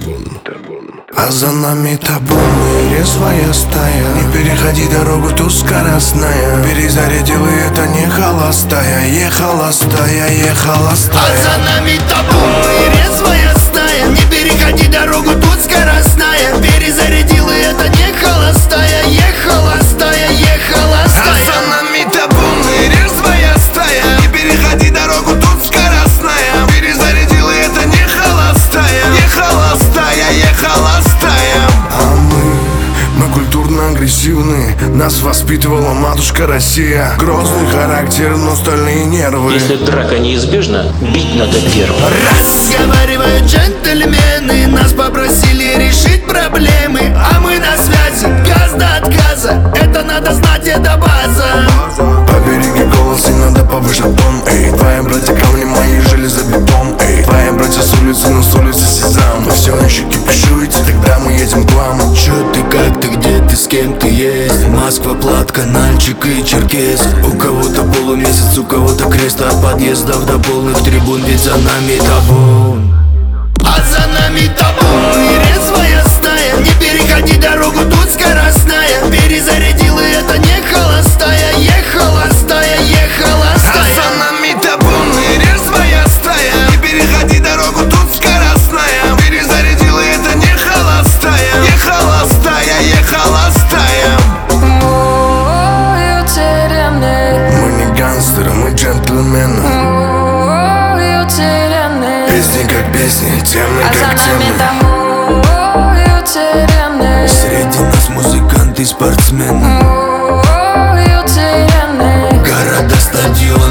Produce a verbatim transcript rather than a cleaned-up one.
А за нами табун, резвая стая. Не переходи дорогу, тут скоростная. Перезарядил, и это не холостая. Ехала стая, ехала стая. А за нами табун, резвая стая. Не переходи дорогу, тут скоростная. Перезарядил, и это не холостая. Ехала стая, ехала стая. А за нами табун, резвая стая. Не переходи дорогу, тут скоростная. Перезарядил, и это не холостая. Ехала стая, ехала стая. А мы, мы культурно-агрессивны. Нас воспитывала матушка Россия. Грозный характер, но стальные нервы. Если драка неизбежна, бить надо первым. Разговаривают джентльмены. Нас попросили решить проблемы. А мы на связи, газ до отказа. Это надо знать, это база. Побереги голос, и надо повышать тон. Эй, твои братья камни, мои железобетон. Эй, твои братья с улицы, но с улицы сезам. Мы все еще кипишуете, тогда мы едем к вам. Чё ты, как ты, где ты, с кем ты есть? Москва, Плат, Канальчик и Черкес. У кого-то полумесяц, у кого-то крест. От подъездов до полных трибун, ведь за нами табун. А за нами табун, резвая стая. Не переходи дорогу, тут скоростная. Перезарядила, это не холостая. Ехала стая, ехала стая. А за нами табун, резвая стая. Не переходи дорогу, тут скоростная. Перезарядила, это не холостая. Ехала стая, ехала стая. Мы не гангстеры, мы джентльмены. Песни как песни, темны как темны. Среди нас музыканты и спортсмены. Города, стадионы.